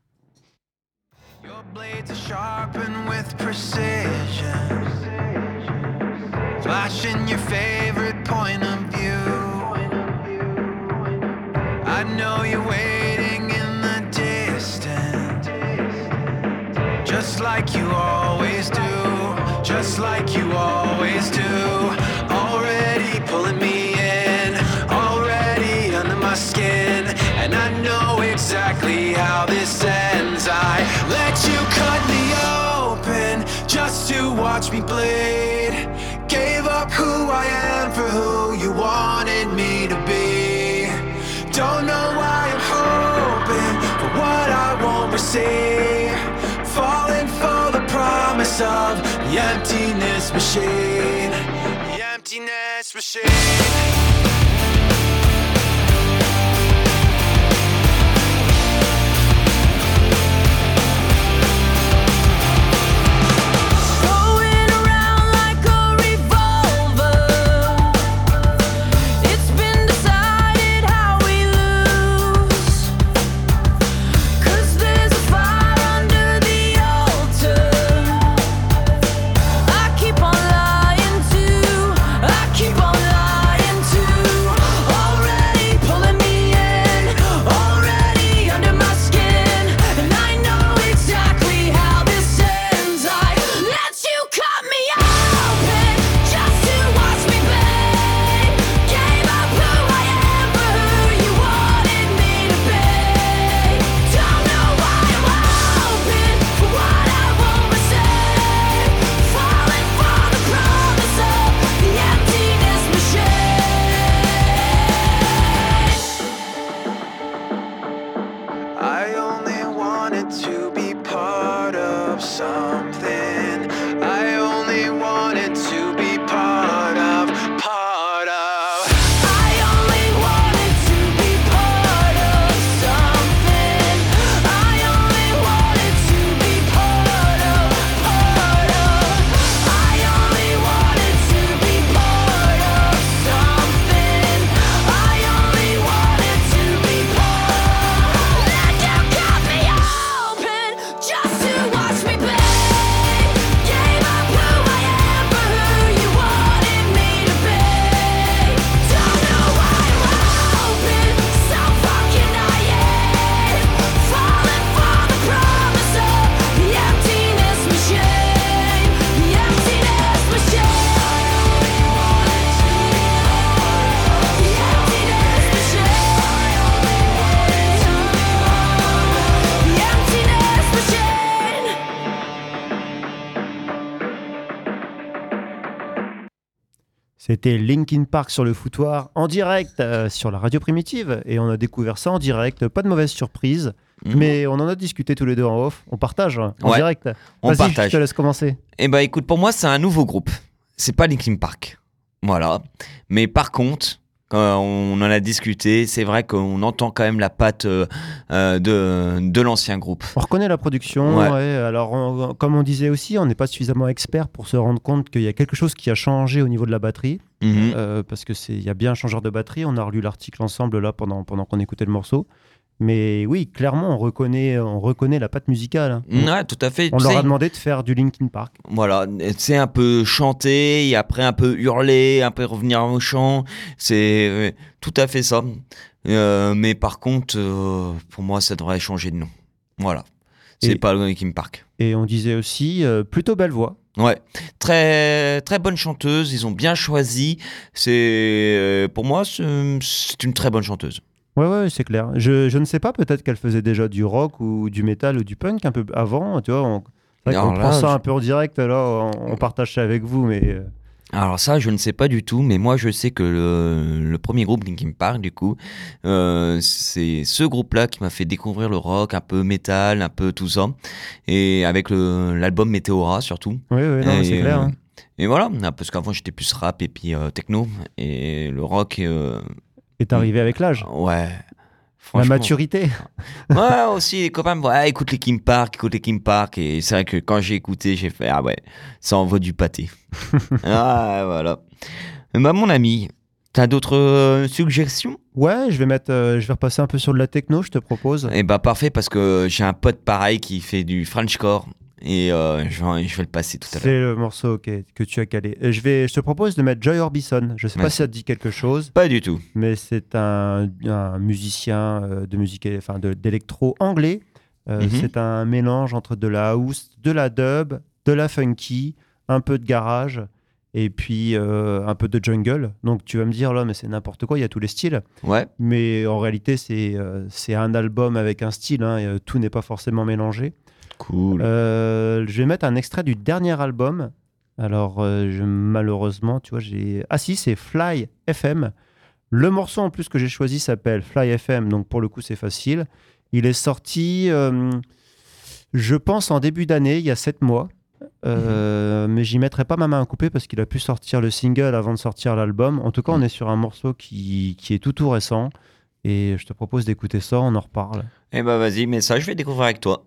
Your blades are sharpened with precision, flashing your favorite point of view. I know you're waiting in the distance, just like you always do, just like you always do. Already pulling me in, already under my skin, and I know exactly how this ends. I let you cut me open just to watch me bleed. Gave up who I am for who you wanted me to be. Don't know why I'm hoping for what I won't receive. Falling for the promise of the emptiness machine. The emptiness machine. Keep on lying to C'était Linkin Park sur le foutoir, en direct euh, sur la radio primitive. Et on a découvert ça en direct, pas de mauvaise surprise. Mmh. Mais on en a discuté tous les deux en off. On partage hein, en ouais, direct. On Vas-y, partage. je te laisse commencer. Eh ben écoute, pour moi, c'est un nouveau groupe. C'est pas Linkin Park. Voilà. Mais par contre, quand on en a discuté, c'est vrai qu'on entend quand même la patte euh, euh, de, de l'ancien groupe. On reconnaît la production. Ouais. Ouais. Alors, on, comme on disait aussi, on n'est pas suffisamment expert pour se rendre compte qu'il y a quelque chose qui a changé au niveau de la batterie. Mmh. Euh, parce qu'il y a bien un changeur de batterie. On a relu l'article ensemble là pendant, pendant qu'on écoutait le morceau. Mais oui, clairement, on reconnaît, on reconnaît la patte musicale. Hein. Ouais, tout à fait. On Tu leur sais, a demandé de faire du Linkin Park. Voilà, c'est un peu chanter, et après un peu hurler, un peu revenir au chant. C'est euh, tout à fait ça. Euh, mais par contre, euh, pour moi, ça devrait changer de nom. Voilà. C'est Et- pas le Linkin Park. Et on disait aussi, euh, plutôt belle voix. Ouais, très très bonne chanteuse. Ils ont bien choisi. C'est euh, pour moi, c'est c'est une très bonne chanteuse. Ouais, ouais, c'est clair. Je, je ne sais pas, peut-être qu'elle faisait déjà du rock ou du métal ou du punk un peu avant. Tu vois, on, c'est vrai Alors qu'on là, prend ça je- un peu en direct, là, on, on partage ça avec vous, mais euh, Alors ça, je ne sais pas du tout, mais moi je sais que le, le premier groupe Linkin Park, du coup, euh, c'est ce groupe-là qui m'a fait découvrir le rock, un peu métal, un peu tout ça, et avec le- l'album Meteora surtout. oui, oui, non, Et, c'est clair. euh, hein. Et voilà, parce qu'avant j'étais plus rap et puis euh, techno, et le rock, euh, est arrivé avec l'âge. ouais. La franchement. maturité. Ouais, aussi, les copains me disent, ouais, écoute Linkin Park, écoute Linkin Park. Et c'est vrai que quand j'ai écouté, j'ai fait, ah ouais, ça envoie du pâté. Ah, voilà. Bah, mon ami, t'as d'autres euh, suggestions? Ouais, je vais mettre, euh, je vais repasser un peu sur de la techno, je te propose. Eh bah, parfait, parce que j'ai un pote pareil qui fait du Frenchcore. Et euh, je, vais, je vais le passer tout à l'heure. C'est le morceau ok, que tu as calé. Euh, Je, vais, je te propose de mettre Joy Orbison. Je sais pas Ouais. si ça te dit quelque chose, Pas du tout. mais c'est un, un musicien euh, de musique, enfin de- d'électro anglais. Euh, Mhm. C'est un mélange entre de la house, de la dub, de la funky, un peu de garage et puis euh, un peu de jungle. Donc tu vas me dire là, mais c'est n'importe quoi, il y a tous les styles. Ouais. Mais en réalité, c'est euh, c'est un album avec un style. Hein, et, euh, tout n'est pas forcément mélangé. Cool. Euh, je vais mettre un extrait du dernier album. Alors, euh, je- malheureusement, tu vois, j'ai. Ah si, c'est Fly F M. Le morceau en plus que j'ai choisi s'appelle Fly F M, donc pour le coup, c'est facile. Il est sorti, euh, je pense, en début d'année, il y a sept mois. Euh, Mais j'y mettrai pas ma main à couper parce qu'il a pu sortir le single avant de sortir l'album. En tout cas, on est sur un morceau qui, qui est tout tout récent. Et je te propose d'écouter ça, on en reparle. Eh bah, vas-y, mais ça, je vais découvrir avec toi.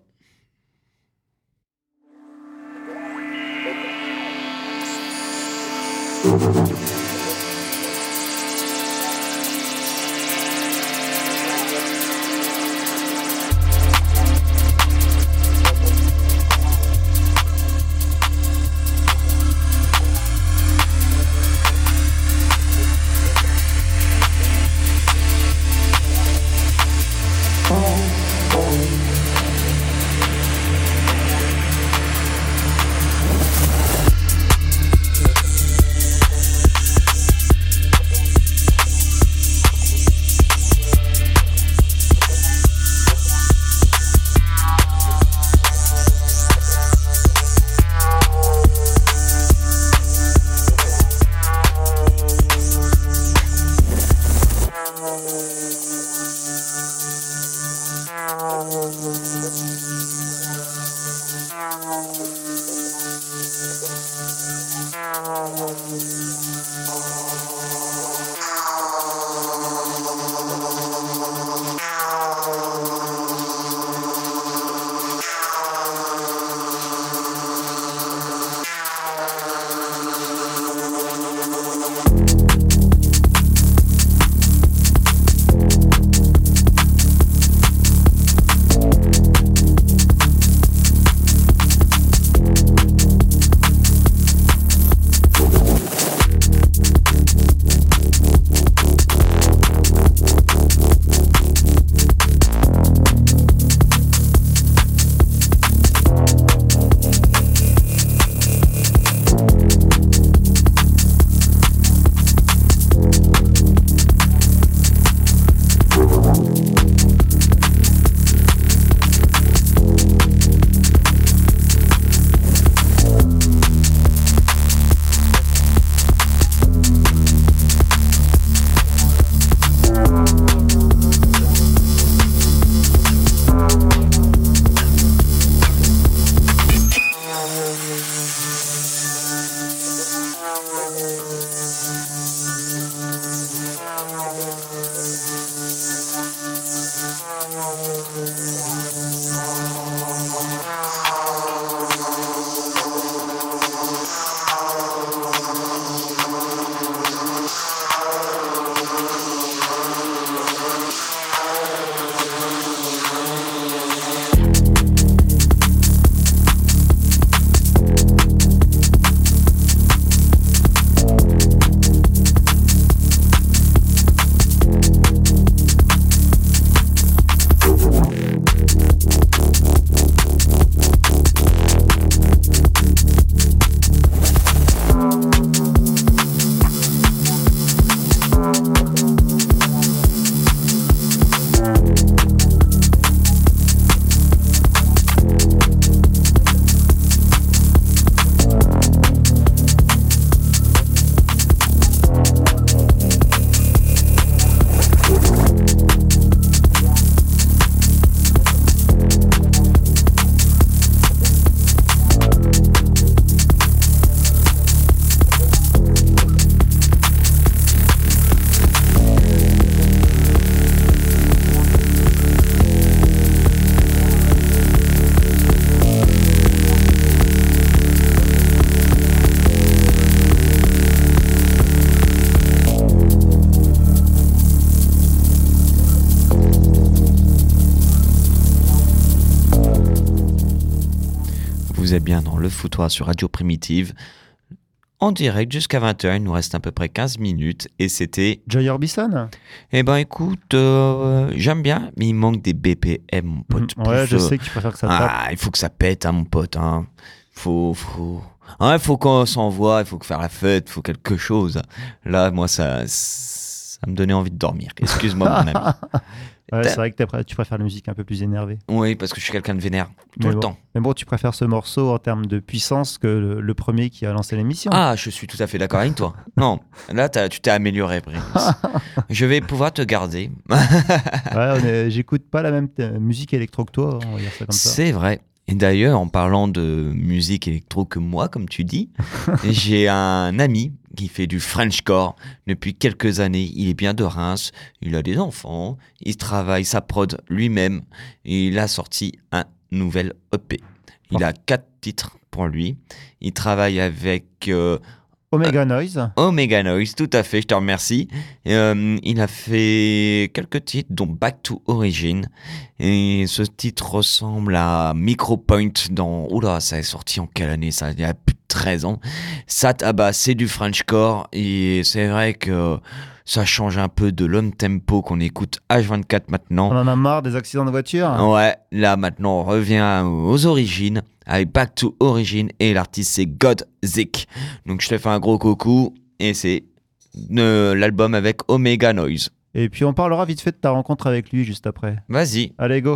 vous êtes bien dans Le Foutoir sur Radio Primitive. En direct jusqu'à vingt heures, il nous reste à peu près quinze minutes et c'était... Joy Orbison. Eh ben écoute, euh, j'aime bien, mais il manque des B P M, mon pote. Mmh, ouais, Plus, je euh, sais que tu préfères que ça tape. Ah, il faut que ça pète, hein, mon pote. Hein. Faut, faut... Hein, faut qu'on s'envoie, il faut faire la fête, il faut quelque chose. Là, moi, ça, ça me donnait envie de dormir. Excuse-moi, mon ami. Ouais, c'est vrai que t'es- tu préfères la musique un peu plus énervée. Oui, parce que je suis quelqu'un de vénère, tout Mais le bon. temps. Mais bon, tu préfères ce morceau en termes de puissance que le, le premier qui a lancé l'émission. Ah, je suis tout à fait d'accord avec toi. Non, là, t'as- tu t'es amélioré, Brice. Je vais pouvoir te garder. Ouais, on est- j'écoute pas la même t- musique électro que toi, on va dire ça comme ça. C'est vrai. Et d'ailleurs, en parlant de musique électro que moi, comme tu dis, j'ai un ami qui fait du Frenchcore depuis quelques années. Il est bien de Reims, il a des enfants, il travaille sa prod lui-même et il a sorti un nouvel E P. Il a quatre titres pour lui. Il travaille avec euh, Omega Noise. Omega Noise, tout à fait, je te remercie. Euh, il a fait quelques titres, dont Back to Origin. Et ce titre ressemble à Micropoint dans... Oula, ça est sorti en quelle année ça? Il y a plus de treize ans. Ça tabasse, c'est du Frenchcore. Et c'est vrai que ça change un peu de l'homme tempo qu'on écoute H vingt-quatre maintenant. On en a marre des accidents de voiture. Ouais, là maintenant on revient aux origines avec Back to Origin et l'artiste c'est God Zik. Donc je te fais un gros coucou et c'est euh, l'album avec Omega Noise. Et puis on parlera vite fait de ta rencontre avec lui juste après. Vas-y. Allez, go.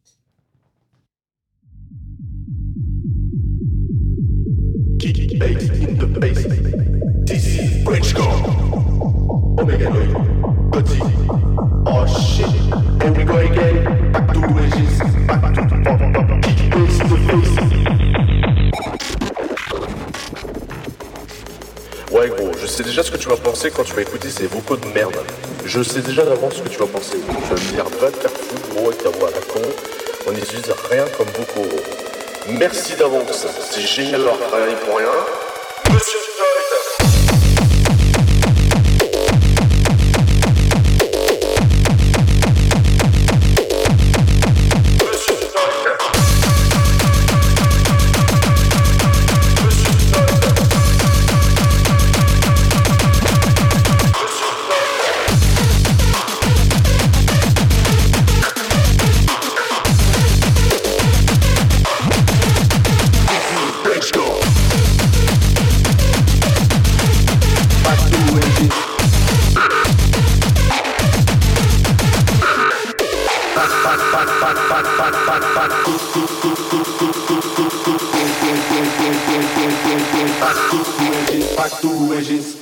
Kick bass in the bass. This is Frenchcore. Omega Noise. Gotti. Oh shit. Here we go again. Back to origins. Back to pop pop. Kick bass in the bass. Ouais gros, je sais déjà ce que tu vas penser quand tu vas écouter ces vocaux de merde. Je sais déjà d'avance ce que tu vas penser. Tu vas me dire, va te faire foutre gros avec ta voix à la con. On n'utilise rien comme vocaux gros. Merci d'avance, c'est génial d'avoir travaillé pour rien. Monsieur Floyd. Back to origins.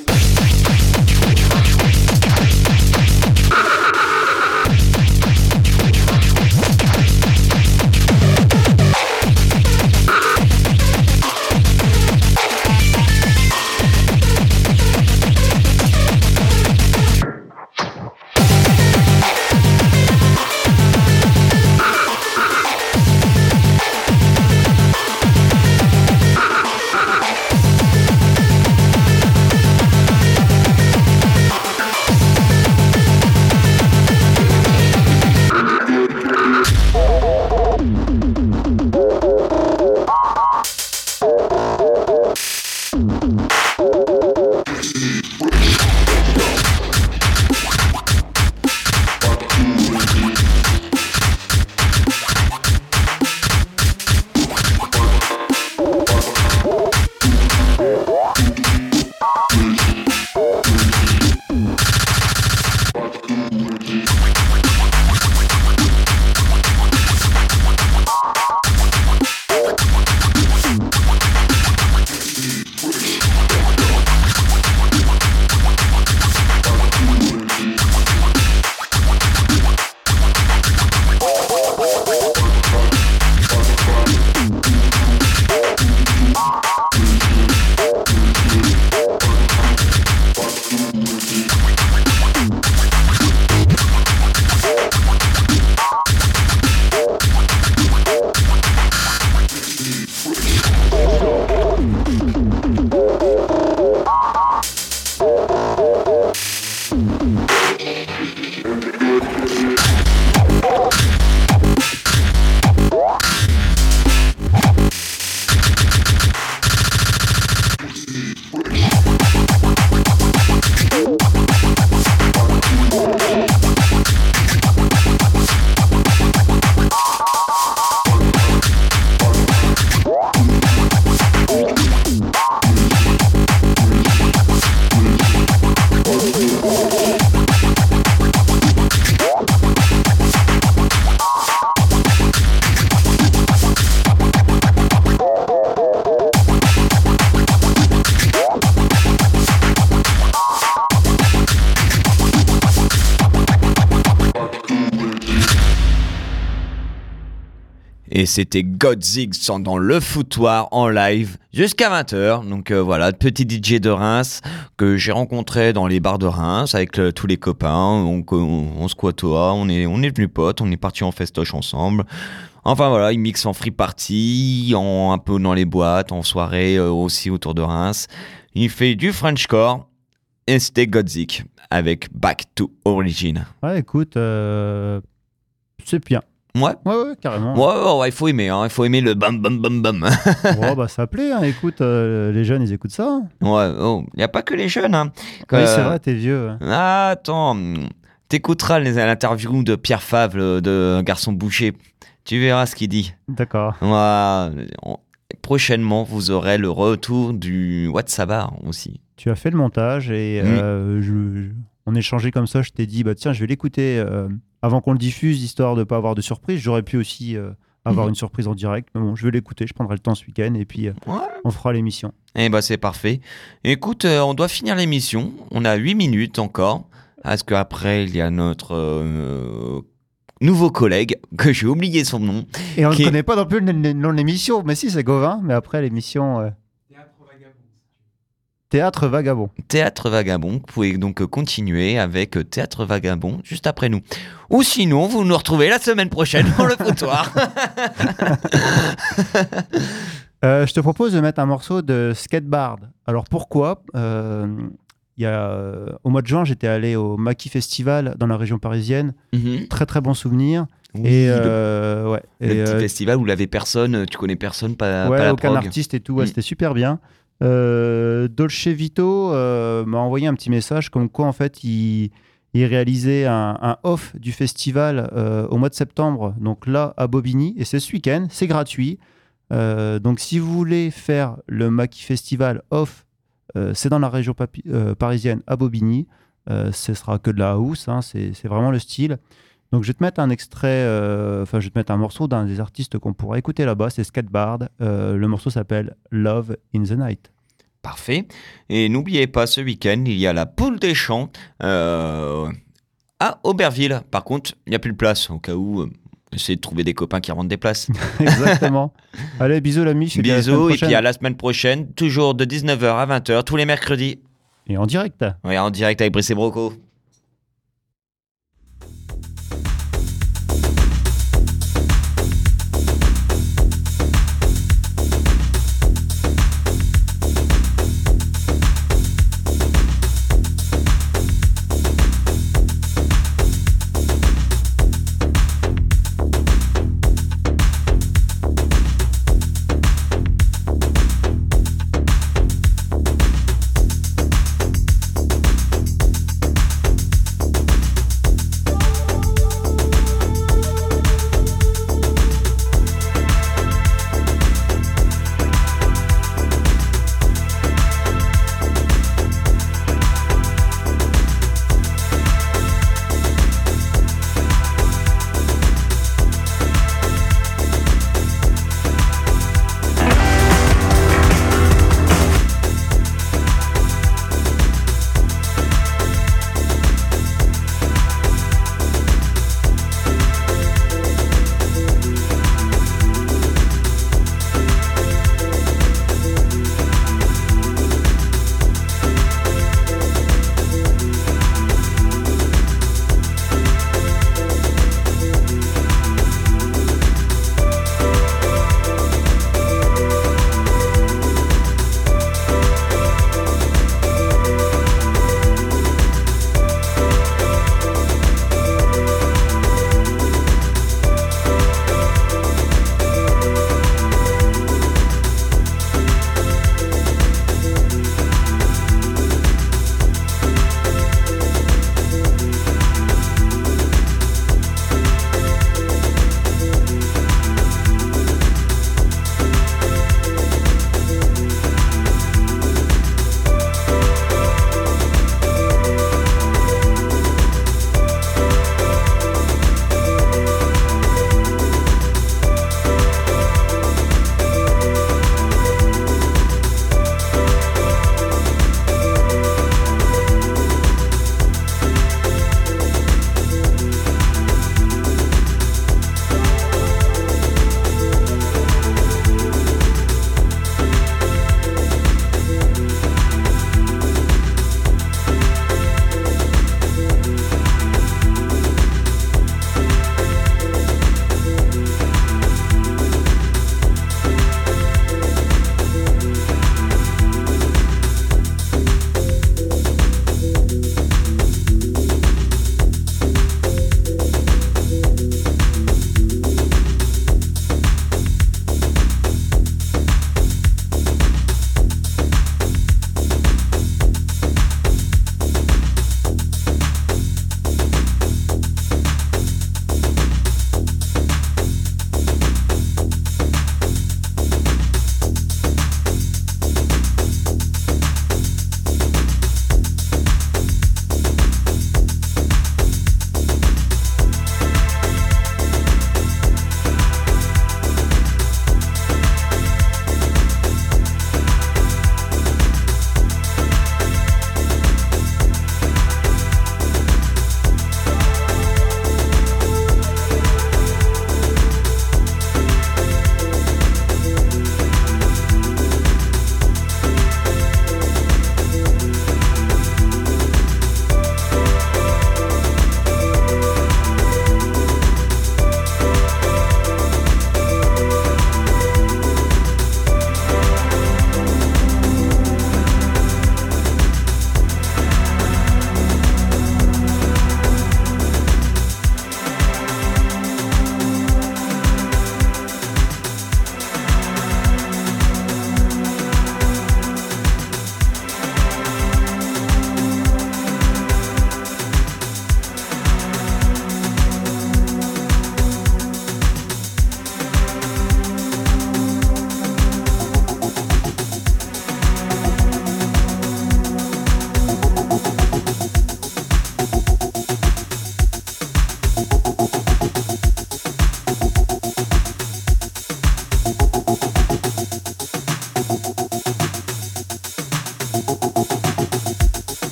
Et c'était Godzig dans le foutoir en live jusqu'à vingt heures. Donc euh, voilà, petit D J de Reims que j'ai rencontré dans les bars de Reims avec euh, tous les copains. Donc on, on se côtoie, on est, on est devenus potes, on est partis en festoche ensemble. Enfin voilà, il mixe en free party, en, un peu dans les boîtes, en soirée euh, aussi autour de Reims. Il fait du Frenchcore et c'était Godzig avec Back to Origin. Ouais, écoute, euh, c'est bien. Ouais. Ouais, ouais, carrément. Ouais, ouais, ouais, il faut aimer, hein. Il faut aimer le bam bam bam bam. Ouais, bah ça plaît, hein. Écoute, euh, les jeunes, ils écoutent ça. Hein. Ouais, oh, il n'y a pas que les jeunes. Hein. Oui, Euh, c'est vrai, t'es vieux. Ah, attends, t'écouteras les- l'interview de Pierre Favre, de Garçon Boucher. Tu verras ce qu'il dit. D'accord. Ouais, on- prochainement, vous aurez le retour du WhatsApp aussi. Tu as fait le montage et Mm. euh, je, je- on échangeait comme ça. Je t'ai dit, bah tiens, je vais l'écouter euh, avant qu'on le diffuse, histoire de ne pas avoir de surprise. J'aurais pu aussi euh, avoir Mhm. une surprise en direct. Mais bon, je vais l'écouter, je prendrai le temps ce week-end et puis euh, Ouais. on fera l'émission. Eh ben, c'est parfait. Écoute, euh, on doit finir l'émission. On a huit minutes encore. Parce qu'après, il y a notre euh, nouveau collègue, que j'ai oublié son nom. Et on ne Qui- connaît pas non plus le le nom de l'émission. Mais si, c'est Gauvin. Mais après, l'émission. euh, Théâtre Vagabond. Théâtre Vagabond. Vous pouvez donc euh, continuer avec euh, Théâtre Vagabond juste après nous. Ou sinon, vous nous retrouvez la semaine prochaine dans le foutoir. Euh, je te propose de mettre un morceau de Skateboard. Alors pourquoi Euh, il y a, euh, Au mois de juin, j'étais allé au Maki Festival dans la région parisienne. Mhm. Très très bon souvenir. Oui, et le, euh, ouais, le et, petit euh, festival où il avait personne, tu connais personne, pas, ouais, pas la aucun prog. artiste et tout, ouais, Mm. c'était super bien. Euh, Dolce Vito euh, m'a envoyé un petit message comme quoi en fait il, il réalisait un, un off du festival euh, au mois de septembre, donc là à Bobigny, et c'est ce week-end, c'est gratuit. Euh, donc si vous voulez faire le Maki Festival off, euh, c'est dans la région papi- euh, parisienne à Bobigny. Euh, ce sera que de la house, hein, c'est c'est vraiment le style. Donc je vais te mettre un extrait, euh, enfin je vais te mettre un morceau d'un des artistes qu'on pourra écouter là-bas, c'est Skateboard. Euh, le morceau s'appelle Love in the Night. Parfait. Et n'oubliez pas, ce week-end, il y a la poule des champs euh, à Auberville. Par contre, il n'y a plus de place, au cas où... euh, essayez de trouver des copains qui rendent des places. Exactement. Allez, bisous l'ami, je te dis à la semaine Bisous, et prochaine. puis à la semaine prochaine, toujours de dix-neuf heures à vingt heures, tous les mercredis. Et en direct. Ouais, en direct avec Brice et Broco.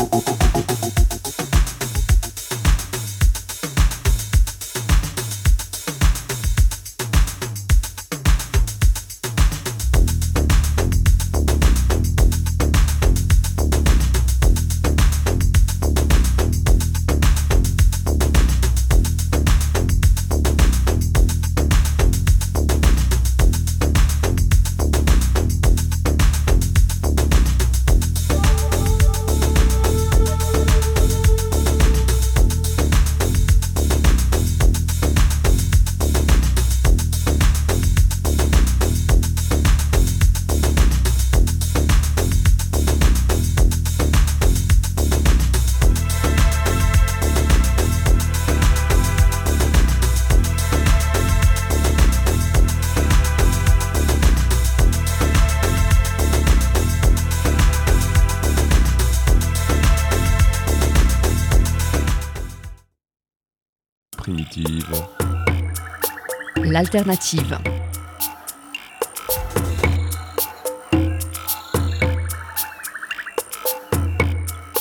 Primitive. L'alternative.